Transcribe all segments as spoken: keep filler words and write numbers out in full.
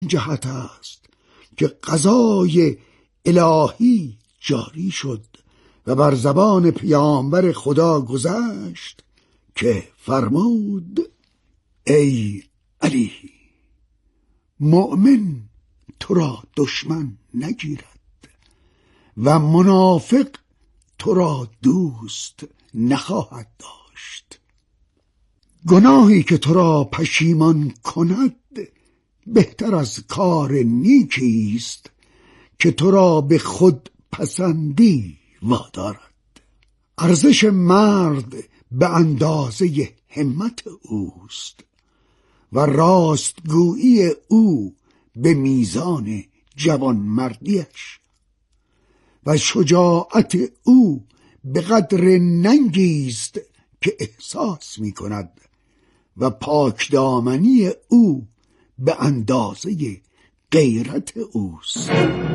جهت است که قضای الهی جاری شد و بر زبان پیامبر خدا گذشت که فرمود: ای علی، مؤمن تو را دشمن نگیرد و منافق تو را دوست نخواهد داشت. گناهی که تو را پشیمان کند بهتر از کار نیکی است که تو را به خود پسندی وادارد. ارزش مرد به اندازه همت اوست و راستگویی او به میزان جوانمردیش و شجاعت او به قدر ننگی است که احساس می کند و پاکدامنی او به اندازه غیرت اوست.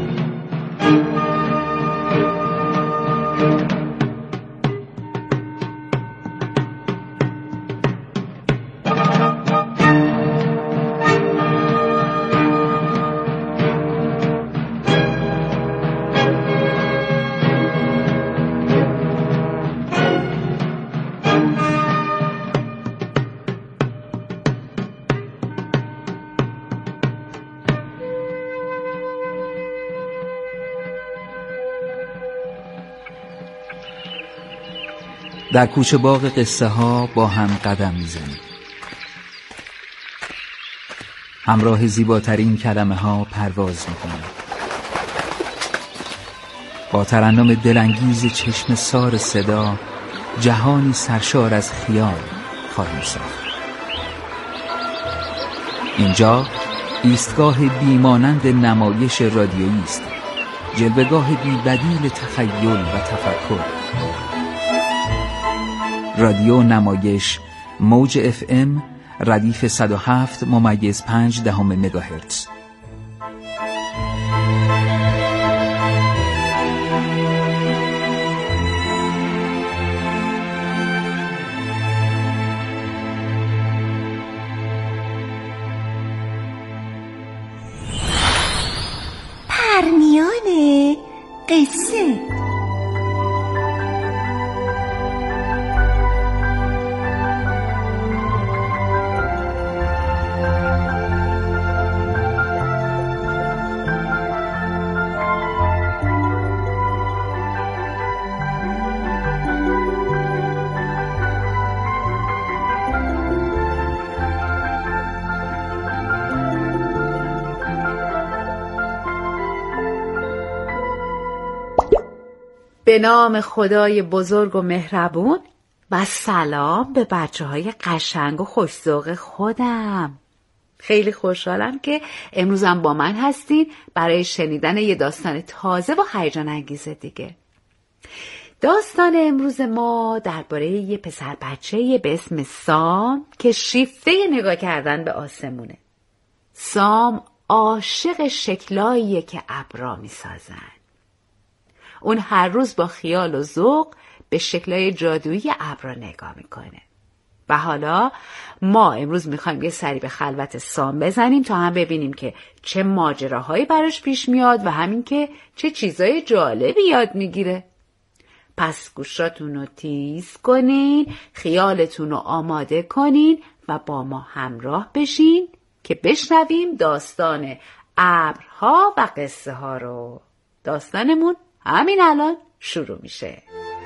در کوچه باغ قصه ها با هم قدم میزنیم. همراه زیباترین کلمه ها پرواز میکنیم. با ترنم دلانگیز چشم سار صدا جهانی سرشار از خیال خواهیم ساخت. اینجا ایستگاه بیمانند نمایش رادیویی است، جلوه‌گاه بی‌بدیل تخیل و تفکر. رادیو نمایش موج اف ام ردیف صد و هفت ممیز پنج دهم مگاهرتز. پرنیان قصه. به نام خدای بزرگ و مهربون و سلام به بچه های قشنگ و خوش‌ذوق خودم. خیلی خوشحالم که امروزم با من هستین برای شنیدن یه داستان تازه و هیجان انگیز دیگه. داستان امروز ما درباره یه پسر بچه‌ای به اسم سام که شیفته نگاه کردن به آسمونه. سام عاشق شکلاییه که ابرا میسازن. اون هر روز با خیال و ذوق به شکلای جادویی ابرا نگاه میکنه. و حالا ما امروز میخوایم یه سری به خلوت سام بزنیم تا هم ببینیم که چه ماجراهایی براش پیش میاد و همین که چه چیزای جالبی یاد میگیره. پس گوشاتون رو تیز کنین، خیالتون رو آماده کنین و با ما همراه بشین که بشنویم داستان ابرها و قصه ها رو. داستانمون همین الان شروع میشه.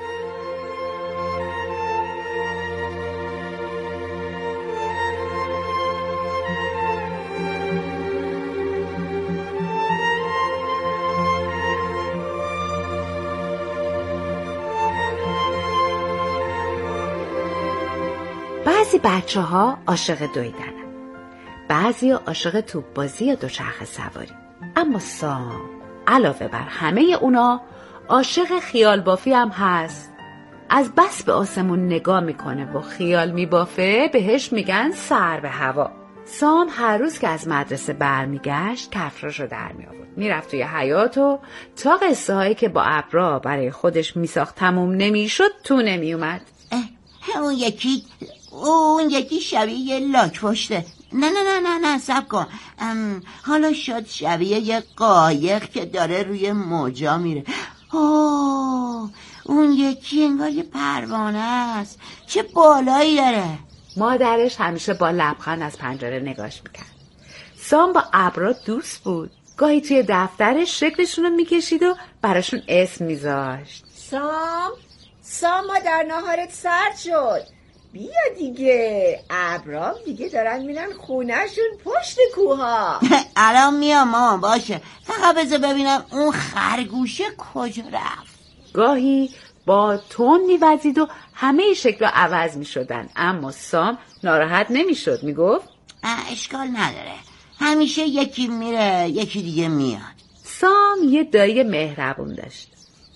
بعضی بچه ها عاشق دویدنن، بعضی ها عاشق توپ بازی یا دوچرخه سواری. اما سام علاوه بر همه اونا عاشق خیال بافی هم هست. از بس به آسمون نگاه میکنه و خیال میبافه بهش میگن سر به هوا. سام هر روز که از مدرسه برمیگشت کفشاشو در میآورد، میرفت توی حیاط و تا قصه هایی که با ابرا برای خودش میساخت تموم نمیشد تو نمیومد. اون یکی اون یکی شبیه لاک پشته، نه نه نه نه نه صبر کن. حالا شد شبیه یه قایق که داره روی موجا میره. اوه اون یکی انگار یه پروانه است. چه بالایی داره. مادرش همیشه با لبخند از پنجره نگاش میکرد. سام با ابرا دوست بود. گاهی توی دفترش شکلشون رو میکشید و براشون اسم میذاشت. سام سام مادر ناهارت سرد شد، بیا دیگه. ابرام دیگه دارن میرن خونهشون پشت کوها. الان میام مامان. باشه فقط بذار ببینم اون خرگوشه کجا رفت. گاهی با تون میوزید و همه شکل عوض میشدن، اما سام ناراحت نمیشد. میگفت اشکال نداره، همیشه یکی میره یکی دیگه میاد. سام یه دایی مهربون داشت.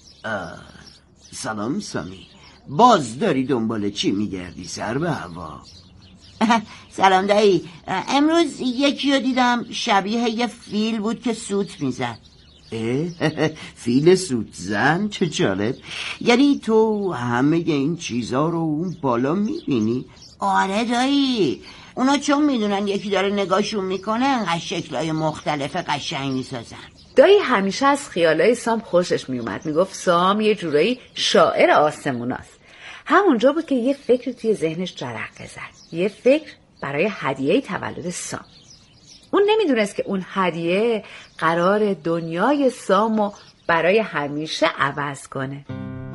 سلام سامی، باز داری دنبال چی میگردی سر به هوا؟ سلام دایی، امروز یکی رو دیدم شبیه یه فیل بود که سوت میزد. فیل سوت زن؟ چه جالب. یعنی تو همه این چیزا رو اون بالا میبینی؟ آره دایی، اونا چون میدونن یکی داره نگاهشون میکنه انقدر شکلهای مختلف قشنگ میسازن. دایی همیشه از خیالای سام خوشش میومد. میگفت سام یه جورایی شاعر آسموناست. همونجا بود که یه فکر توی ذهنش جرقه زد. یه فکر برای هدیه تولد سام. اون نمیدونست که اون هدیه قرار دنیای سامو برای همیشه عوض کنه.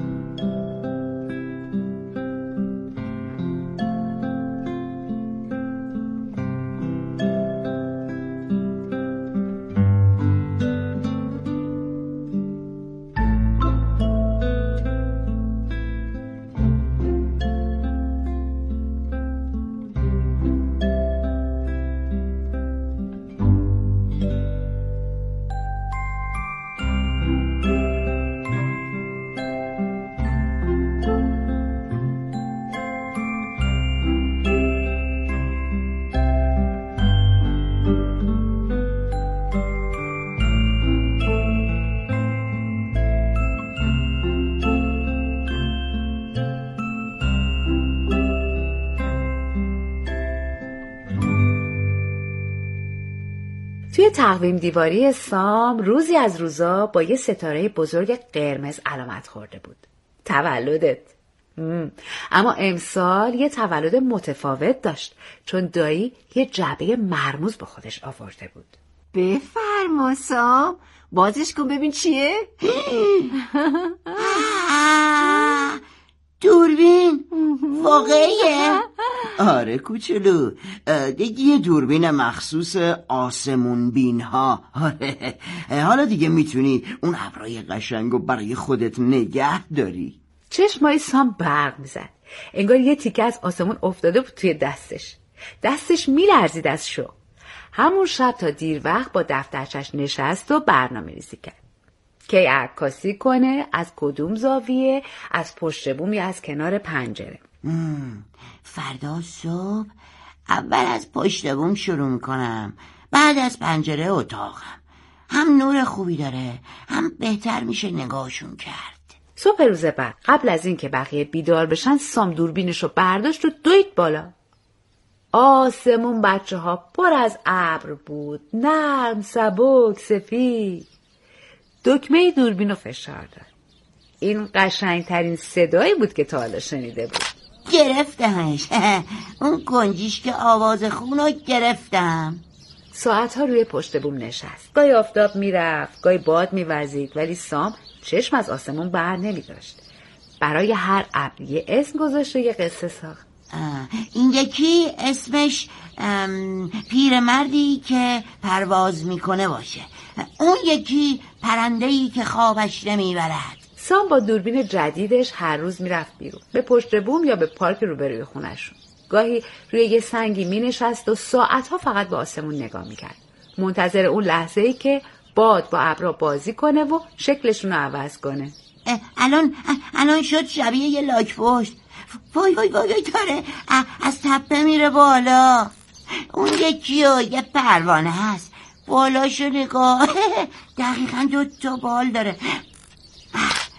توی تقویم دیواری سام روزی از روزا با یه ستاره بزرگ قرمز علامت خورده بود. تولدت. مم. اما امسال یه تولد متفاوت داشت، چون دایی یه جعبه مرموز با خودش آورده بود. بفرما سام، بازش کن ببین چیه؟ دوربین واقعیه؟ آره کوچولو، دیگه یه دوربین مخصوص آسمون بین ها. آره حالا دیگه میتونی اون ابرای قشنگو برای خودت نگه داری. چشمای سام برق میزد، انگار یه تیکه از آسمون افتاده بود توی دستش. دستش میلرزید از شوق. همون شب تا دیر وقت با دفترچش نشست و برنامه ریزی کرد که عکاسی کنه از کدوم زاویه، از پشت بوم یا از کنار پنجره. فردا صبح اول از پشت بوم شروع میکنم، بعد از پنجره اتاقم. هم نور خوبی داره، هم بهتر میشه نگاهشون کرد. صبح روز بعد قبل از این که بقیه بیدار بشن، سام دوربینشو برداشت و دوید بالا. آسمون بچه ها پر از ابر بود، نرم، سبک، سفید. دکمه دوربینو فشار داد. این قشنگترین صدایی بود که تا حالا شنیده بود. گرفتمش. اون گنجیش که آواز خونو گرفتم. ساعتها روی پشت بوم نشست. گاهی آفتاب میرفت، گاهی باد میوزید، ولی سام چشم از آسمون بر نمیداشت. برای هر ابر یه اسم گذاشت و یه قصه ساخت. این یکی اسمش پیرمردی که پرواز میکنه باشه، اون یکی پرنده‌ای که خوابش نمیبرد. سام با دوربین جدیدش هر روز میرفت بیرون، به پشت بوم یا به پارک روبروی خونه‌شون. گاهی روی یه سنگی مینشست و ساعتها فقط به آسمون نگاه میکرد، منتظر اون لحظه‌ای که باد با ابرا بازی کنه و شکلشون رو عوض کنه. الان الان شد شبیه یه لاک پشت. وای وای وای داره از تپه میره بالا. اون یکی و یه پروانه هست، بالاشو نگاه. دقیقا دو تا بال داره.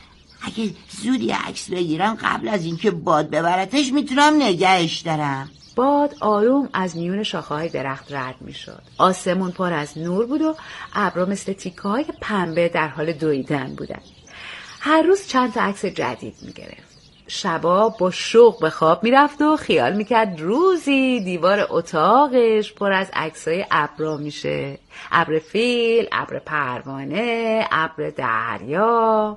اگه زودی عکس بگیرم قبل از اینکه باد ببرتش میتونم نگهش دارم. باد آروم از میون شاخه‌های درخت رد می‌شد. آسمون پر از نور بود و ابرها مثل تیکه‌های پنبه در حال دویدن بودند. هر روز چند تا عکس جدید می‌گرفت. شبا با شوق به خواب می‌رفت و خیال می‌کرد روزی دیوار اتاقش پر از عکسای ابرها میشه. ابر فیل، ابر پروانه، ابر دریا.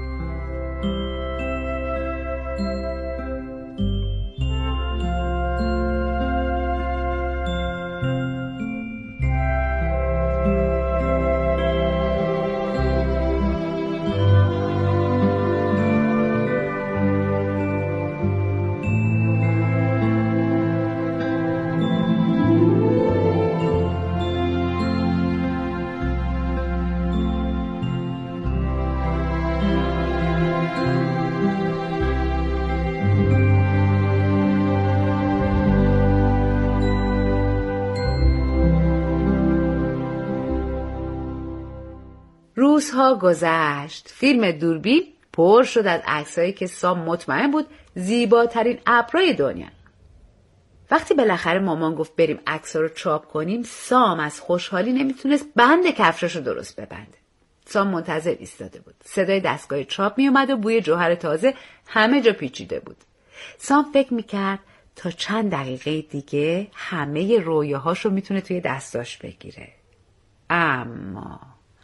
روزها گذشت. فیلم دوربین پر شد از عکسایی که سام مطمئن بود زیباترین ابرهای دنیا. وقتی بالاخره مامان گفت بریم عکس‌ها رو چاپ کنیم، سام از خوشحالی نمیتونست بند کفشش رو درست ببنده. سام منتظر ایستاده بود. صدای دستگاه چاپ میومد و بوی جوهر تازه همه جا پیچیده بود. سام فکر میکرد تا چند دقیقه دیگه همه رویاهاشو میتونه توی دستاش بگیره. اما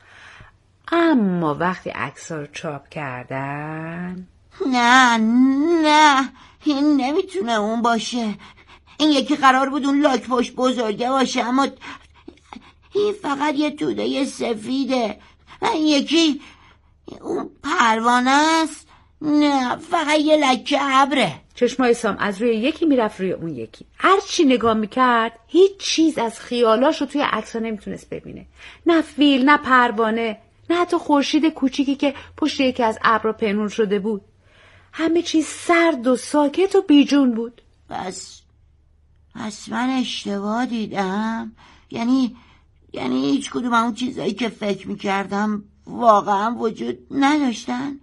اما وقتی عکس‌ها رو چاپ کردن، نه نه این نمیتونه اون باشه. این یکی قرار بود اون لاک پشت بزرگه باشه، اما این فقط یه توده سفیده. این یکی اون پروانه است. نه فقط یه لکه ابره. چشمای سام از روی یکی میرفت روی اون یکی. هر چی نگاه میکرد هیچ چیز از خیالاش رو توی عکس‌ها نمیتونست ببینه. نه فیل، نه پروانه، نه حتی خورشید کوچیکی که پشت یکی از ابرها پنهون شده بود. همه چیز سرد و ساکت و بیجون بود. بس پس من اشتباه دیدم. یعنی یعنی هیچ کدوم اون چیزایی که فکر میکردم واقعا وجود نداشتن،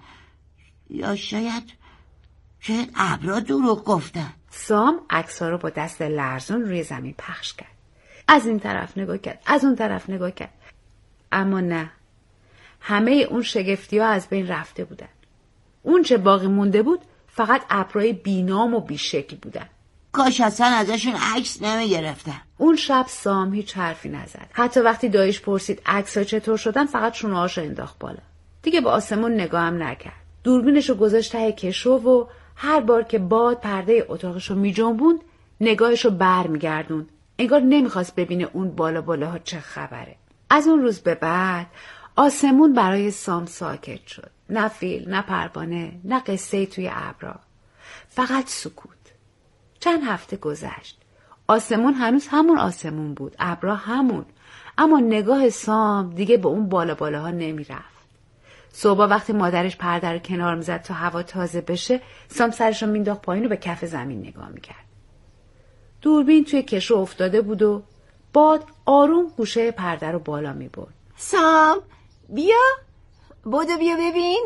یا شاید شاید ابرها دروغ گفتن. سام عکس‌ها رو با دست لرزون روی زمین پخش کرد. از این طرف نگاه کرد، از اون طرف نگاه کرد، اما نه، همه اون شگفتی‌ها از بین رفته بودن. اون چه باقی مونده بود فقط ابرهای بی‌نام و بی‌شکل بودن. کاش اصلا ازشون عکس نمیگرفتن. اون شب سام هیچ حرفی نزد. حتی وقتی دایش پرسید عکس‌ها چطور شدن، فقط شونه‌هاشو انداخت بالا. دیگه به آسمون نگاه هم نکرد. دوربینشو گذاشت ته کشو و هر بار که باد پرده اتاقشو میجنبوند نگاهشو بر میگردوند. انگار نمیخواست ببینه اون بالا بالاها چه خبره. از اون روز به بعد آسمون برای سام ساکت شد. نه فیل، نه پروانه، نه قصه توی ابرها. فقط سکوت. چند هفته گذشت. آسمون هنوز همون آسمون بود. ابرها همون. اما نگاه سام دیگه به اون بالا بالاها نمی رفت. صبح وقتی مادرش پرده رو کنار میزد تا هوا تازه بشه، سام سرش رو مینداخت پایین و به کف زمین نگاه میکرد. دوربین توی کشو افتاده بود و باد آروم گوشه پرده رو بالا میبرد. سام بیا، بودو بیا ببین.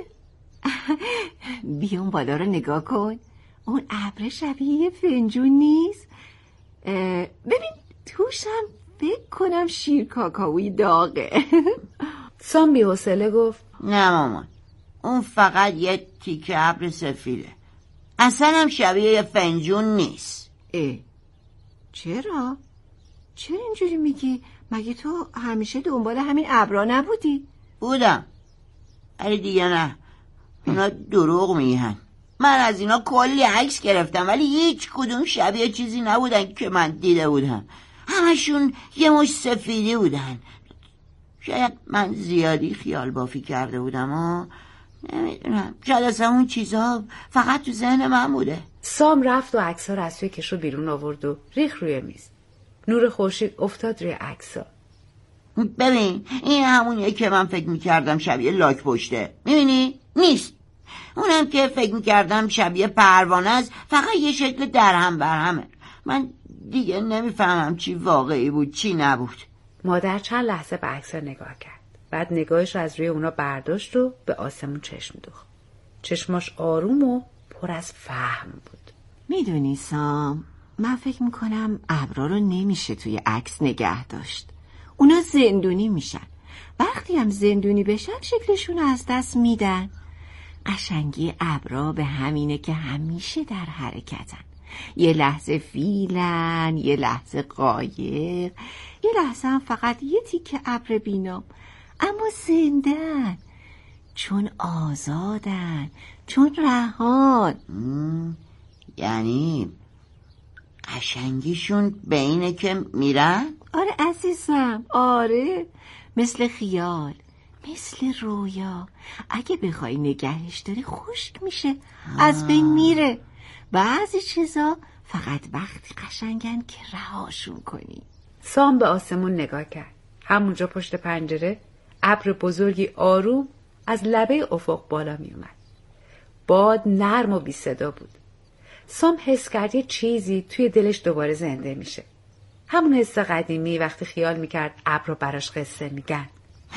بیا اون بالا رو نگاه کن. اون ابر شبیه فنجون نیست؟ ببین توشم فکر کنم شیر کاکائویی داغه. سام بی‌حوصله گفت نه مامان، اون فقط یه تیکه ابر سفیده. اصلا هم شبیه یه فنجون نیست. اه چرا؟ چرا اینجوری میگی؟ مگه تو همیشه دنبال همین ابرا نبودی؟ بودم، ولی دیگه نه. اونا دروغ میگن. من از اینا کلی عکس گرفتم ولی هیچ کدوم شبیه چیزی نبودن که من دیده بودم. همشون یه مش سفیدی بودن. شاید من زیادی خیال بافی کرده بودم ها، نمیدونم. شاید اصلا اون چیزها فقط تو ذهن من بوده. سام رفت و عکس‌ها رو از توی کشو بیرون آورد و ریخت روی میز. نور خورشید افتاد روی عکس‌ها. ببین این همونیه که من فکر میکردم شبیه لاک پشته. میبینی؟ نیست. اونم که فکر میکردم شبیه پروانه است فقط یه شکل درهم برهمه. من دیگه نمیفهمم چی واقعی بود چی نبود. مادر چند لحظه به عکس‌ها نگاه کرد. بعد نگاهش رو از روی اونا برداشت و به آسمون چشم دوخت. چشماش آروم و پر از فهم بود. میدونی سام، من فکر میکنم ابرا رو نمیشه توی عکس نگه داشت. اونا زندونی میشن. وقتی هم زندونی بشن شکلشون از دست میدن. قشنگی ابرا به همینه که همیشه در حرکتن. یه لحظه فیلن، یه لحظه قایق، یه لحظه هم فقط یه تیکه ابر بینام، اما زندن، چون آزادن، چون رهان. یعنی قشنگیشون به اینه که میرن؟ آره عزیزم، آره، مثل خیال، مثل رویا. اگه بخوای نگهش داری خشک میشه، از بین میره. بعضی چیزا فقط وقتی قشنگن که رهاشون کنی. سام به آسمون نگاه کرد. همونجا پشت پنجره ابر بزرگی آروم از لبه افق بالا می اومد. باد نرم و بی صدا بود. سام حس کرد یه چیزی توی دلش دوباره زنده میشه. همون حس قدیمی وقتی خیال میکرد ابر براش قصه میگن.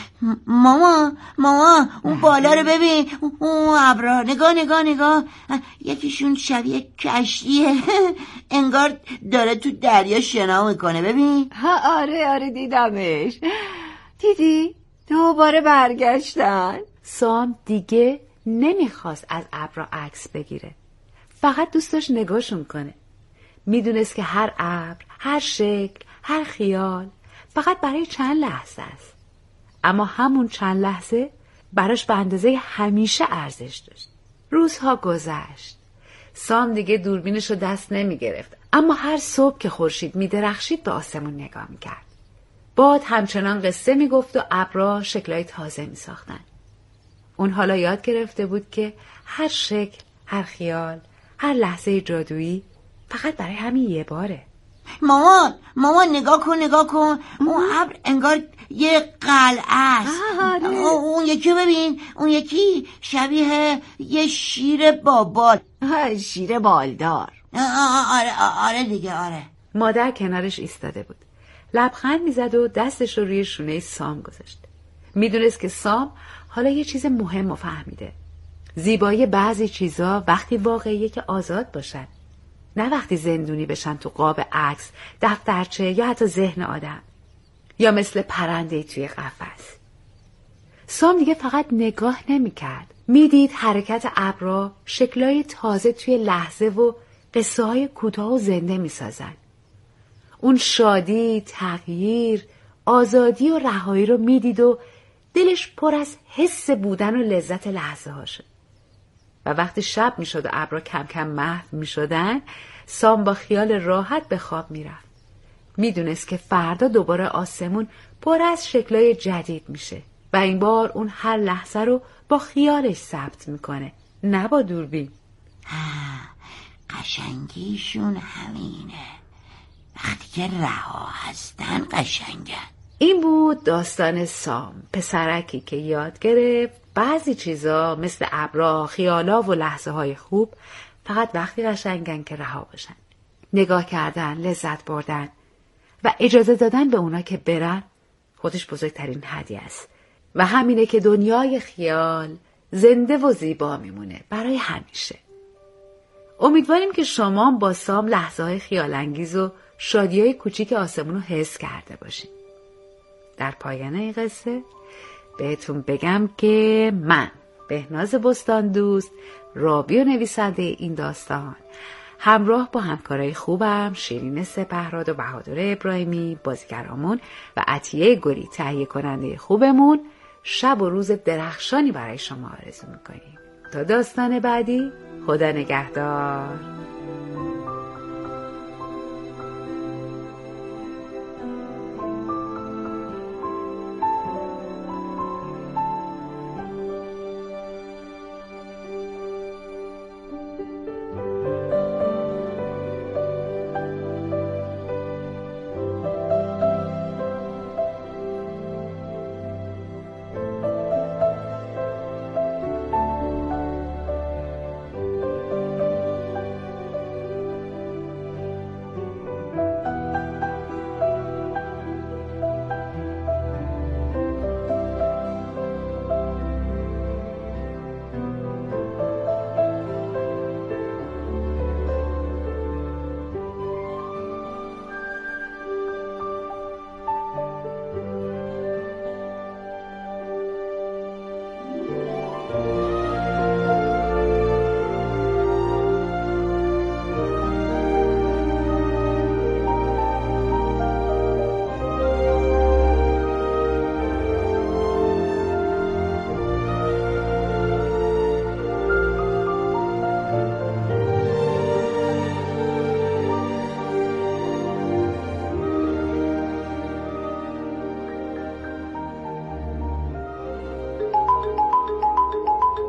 ماما ماما اون بالا رو ببین، اون ابرا، نگاه نگاه نگاه، یکیشون شبیه کشتیه. انگار داره تو دریا شنا میکنه. ببین. ها آره آره دیدمش. دیدی؟ دوباره برگشتن. سام دیگه نمیخواست از ابرا عکس بگیره، فقط دوست داشت نگاهشون کنه. میدونست که هر ابر، هر شکل، هر خیال فقط برای چند لحظه است، اما همون چند لحظه براش به اندازه همیشه ارزش داشت. روزها گذشت. سام دیگه دوربینش رو دست نمی گرفت، اما هر صبح که خورشید می درخشید به آسمون نگاه می کرد. باد همچنان قصه می گفت و ابرها شکلای تازه می ساختن. اون حالا یاد گرفته بود که هر شکل، هر خیال، هر لحظه جادویی فقط برای همین یه باره. مامان مامان نگاه کن نگاه کن، اون ابر انگار یه قلعه است. اون یکی ببین، اون یکی شبیه یه شیر بابال. شیر بالدار. آره آره دیگه آره. مادر کنارش ایستاده بود. لبخند میزد و دستش رو روی شونه سام گذاشت. میدونست که سام حالا یه چیز مهم رو فهمیده. زیبایی بعضی چیزا وقتی واقعیه که آزاد باشن، نه وقتی زندونی بشن تو قاب عکس، دفترچه یا حتی ذهن آدم، یا مثل پرنده توی قفس. سام دیگه فقط نگاه نمی کرد. می دید حرکت ابرها شکلای تازه توی لحظه و قصه های کوتاه و زنده می سازن. اون شادی، تغییر، آزادی و رهایی رو می دید و دلش پر از حس بودن و لذت لحظه ها شد. و وقتی شب می شد و ابرها کم کم محو می شدن، سام با خیال راحت به خواب می رفت. می دونست که فردا دوباره آسمون پر از شکلای جدید میشه و این بار اون هر لحظه رو با خیالش ثبت میکنه، نه با دوربین. قشنگیشون همینه، وقتی که رها هستن قشنگن. این بود داستان سام، پسرکی که یاد گرفت بعضی چیزا مثل ابرها، خیالا و لحظه های خوب فقط وقتی قشنگن که رها باشن. نگاه کردن، لذت بردن و اجازه دادن به اونا که برن خودش بزرگترین هدیه است و همینه که دنیای خیال زنده و زیبا میمونه برای همیشه. امیدواریم که شما با سام لحظه های خیال انگیز و شادی های کوچیک آسمون رو حس کرده باشید. در پایان این قصه بهتون بگم که من بهناز بستان دوست، راوی و نویسنده این داستان، همراه با همکارای خوبم شیرین سپهراد و بهادر ابراهیمی بازیگرامون و عطیه گلی تهیه کننده خوبمون، شب و روز درخشانی برای شما آرزو میکنیم. تا داستان بعدی، خدا نگهدار.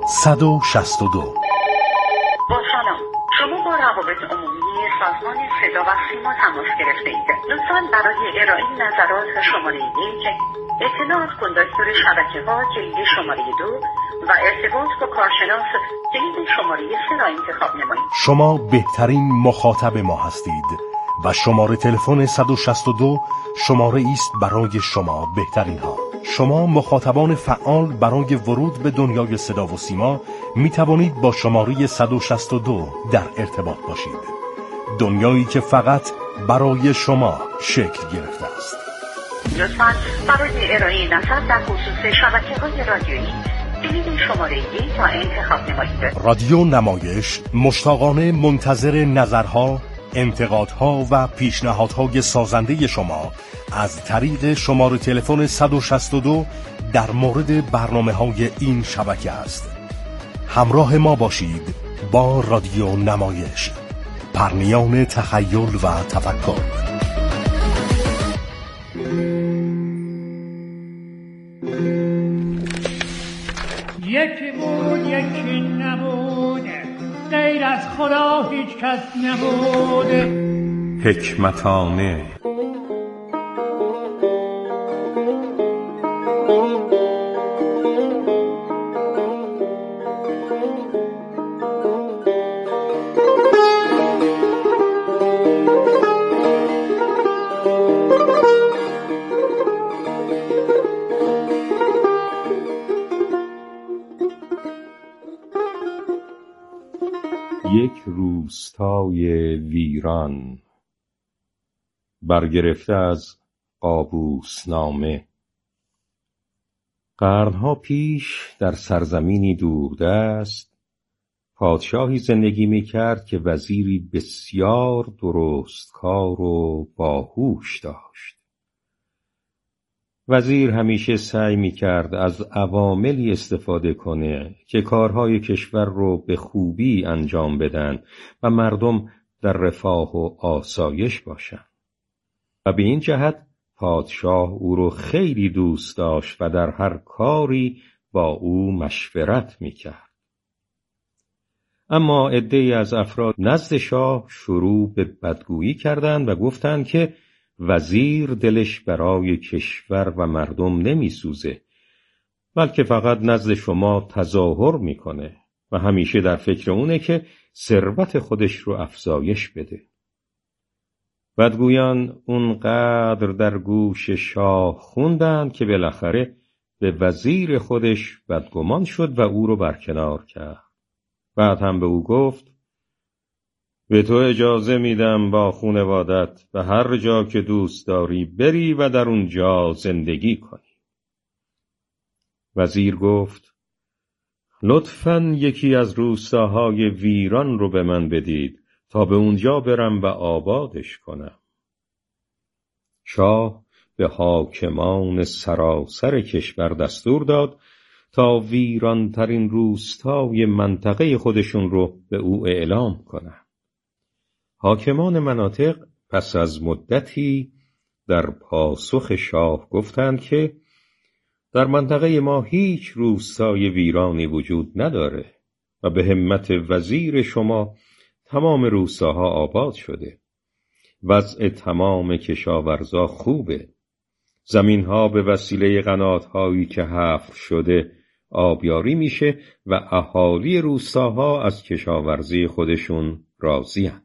صد و شصت و دو. با سلام، شما با روابط عمومی سازمان صدا و سیما تماس گرفته اید. لطفاً برای ارائه نظرات شماره یک، اطلاعات کندکتور شبکه ها کلید شماره دو و ارتباط با کارشناس کلید شماره سه را انتخاب نمایید. شما بهترین مخاطب ما هستید و شماره تلفن صد و شصت و دو شماره است برای شما بهترین ها. شما مخاطبان فعال برای ورود به دنیای صدا و سیما می توانید با شماره صد و شصت و دو در ارتباط باشید. دنیایی که فقط برای شما شکل گرفته است. لطفاً برای ارائه نظر در خصوص شبکه‌های رادیویی کلید شماره یک را انتخاب نمایید. رادیو نمایش مشتاقانه منتظر نظرها، انتقادها و پیشنهادهای سازنده شما از طریق شماره تلفن صد و شصت و دو در مورد برنامه‌های این شبکه است. همراه ما باشید با رادیو نمایش، پرنیان تخیل و تفکر. یکی بود یکی نبود، غیر از خدا هیچ کس نبود. حکمتانه. یک روستای ویران، برگرفته از قابوسنامه. قرنها پیش در سرزمینی دوردست پادشاهی زندگی می‌کرد که وزیری بسیار درستکار و باهوش داشت. وزیر همیشه سعی می‌کرد از عواملی استفاده کنه که کارهای کشور رو به خوبی انجام بدن و مردم در رفاه و آسایش باشن. و به این جهت پادشاه او رو خیلی دوست داشت و در هر کاری با او مشورت می‌کرد. اما عده‌ای از افراد نزد شاه شروع به بدگویی کردند و گفتند که وزیر دلش برای کشور و مردم نمیسوزه، بلکه فقط نزد شما تظاهر میکنه و همیشه در فکر اونه که ثروت خودش رو افزایش بده. بدگویان اونقدر در گوش شاه خوندند که بالاخره به وزیر خودش بدگمان شد و او رو برکنار کرد. بعد هم به او گفت به تو اجازه میدم با خانوادت به هر جا که دوست داری بری و در اونجا زندگی کنی. وزیر گفت لطفاً یکی از روستاهای ویران رو به من بدید تا به اونجا برم و آبادش کنم. شاه به حاکمان سراسر کشور دستور داد تا ویرانترین روستای منطقه خودشون رو به او اعلام کنن. حاکمان مناطق پس از مدتی در پاسخ شاه گفتند که در منطقه ما هیچ روستای ویرانی وجود نداره و به همت وزیر شما تمام روستاها آباد شده. وضع تمام کشاورزا خوبه. زمینها به وسیله قناتهایی که حفر شده آبیاری میشه و اهالی روستاها از کشاورزی خودشون راضی‌اند.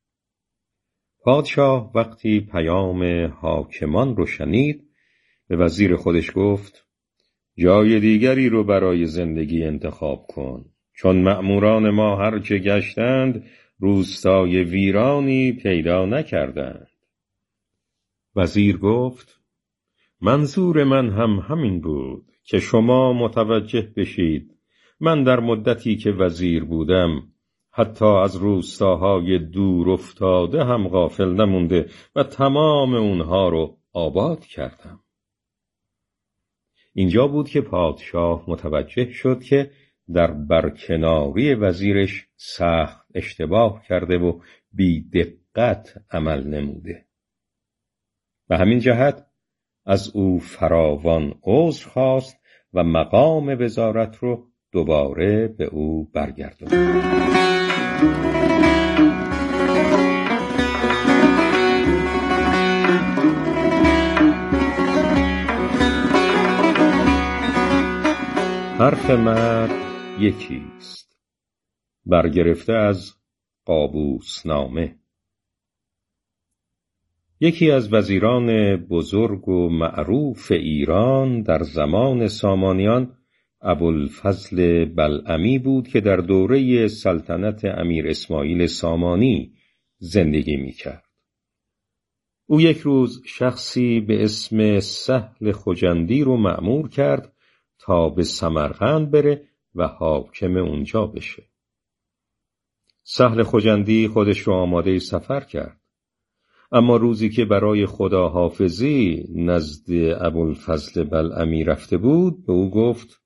پادشاه وقتی پیام حاکمان رو شنید به وزیر خودش گفت جای دیگری رو برای زندگی انتخاب کن، چون مأموران ما هر چه گشتند روستای ویرانی پیدا نکردند. وزیر گفت منظور من هم همین بود که شما متوجه بشید من در مدتی که وزیر بودم حتی از روستاهای دور افتاده هم غافل نمونده و تمام اونها رو آباد کردم. اینجا بود که پادشاه متوجه شد که در برکناری وزیرش سخت اشتباه کرده و بی دقت عمل نموده. به همین جهت از او فراوان عذر خواست و مقام وزارت رو دوباره به او برگرداند. حرف مرد یکیست. برگرفته از قابوس نامه. یکی از وزیران بزرگ و معروف ایران در زمان سامانیان ابوالفضل بلعمی بود که در دوره سلطنت امیر اسماعیل سامانی زندگی می‌کرد. او یک روز شخصی به اسم سهل خجندی رو مأمور کرد تا به سمرقند بره و حاکم اونجا بشه. سهل خجندی خودش رو آماده سفر کرد. اما روزی که برای خداحافظی نزد ابوالفضل بلعمی رفته بود به او گفت: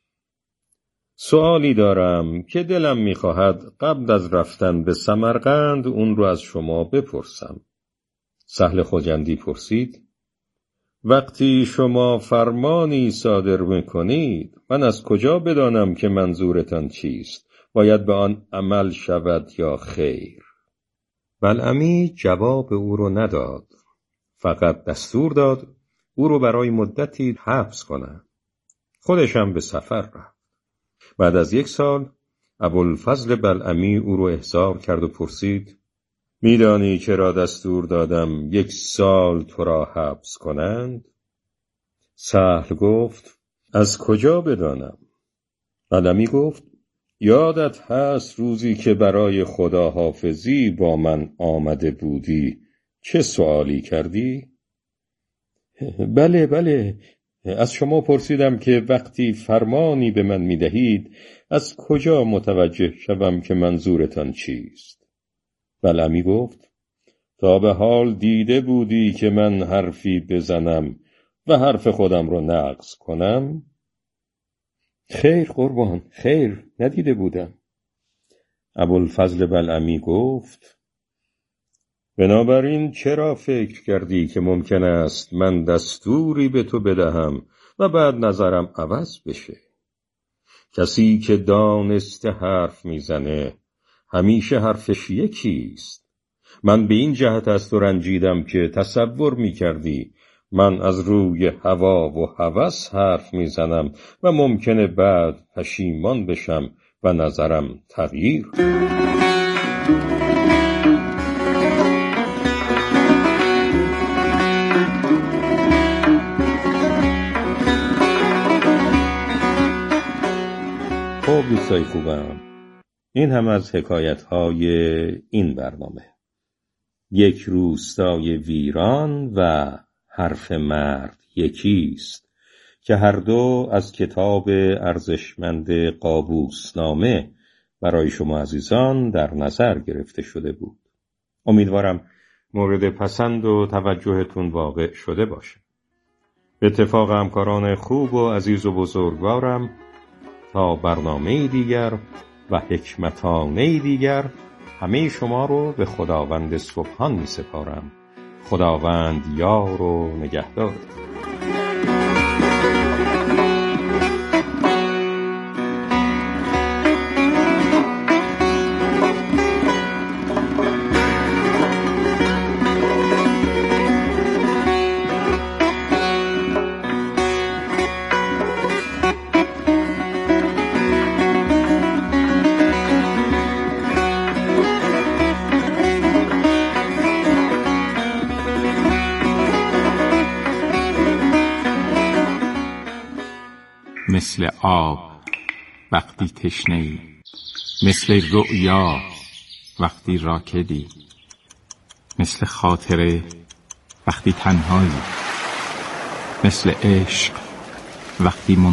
سؤالی دارم که دلم می‌خواهد قبل از رفتن به سمرقند اون رو از شما بپرسم. سهل خجندی پرسید: وقتی شما فرمانی صادر می‌کنید من از کجا بدانم که منظورتان چیست؟ باید به آن عمل شود یا خیر؟ بلعمی جواب او رو نداد، فقط دستور داد او رو برای مدتی حبس کنند. خودش هم به سفر رفت. بعد از یک سال ابوالفضل بلعمی او رو احضار کرد و پرسید: میدانی چرا دستور دادم یک سال تو را حبس کنند؟ سهل گفت: از کجا بدانم؟ بلعمی گفت: یادت هست روزی که برای خداحافظی با من آمده بودی چه سوالی کردی؟ بله بله، از شما پرسیدم که وقتی فرمانی به من میدهید از کجا متوجه شوم که منظورتان چیست؟ بلعمی گفت: تا به حال دیده بودی که من حرفی بزنم و حرف خودم رو نقض کنم؟ خیر قربان، خیر، ندیده بودم. ابوالفضل بلعمی گفت: بنابراین چرا فکر کردی که ممکن است من دستوری به تو بدهم و بعد نظرم عوض بشه؟ کسی که دانسته حرف میزنه همیشه حرفش یکیست. من به این جهت از تو رنجیدم که تصور میکردی من از روی هوا و هوس حرف میزنم و ممکنه بعد پشیمان بشم و نظرم تغییر. خب دوستای خوبم، این هم از حکایت‌های این برنامه. یک روستای ویران و حرف مرد یکیست که هر دو از کتاب ارزشمند قابوس نامه برای شما عزیزان در نظر گرفته شده بود. امیدوارم مورد پسند و توجهتون واقع شده باشه. به اتفاق همکاران خوب و عزیز و بزرگوارم تا برنامه دیگر و حکمتانه دیگر همه شما رو به خداوند سبحان می سپارم. خداوند یار و نگهدار. مثل آب وقتی تشنه‌ای، مثل رؤیا وقتی راکدی، مثل خاطره وقتی تنهایی، مثل عشق وقتی من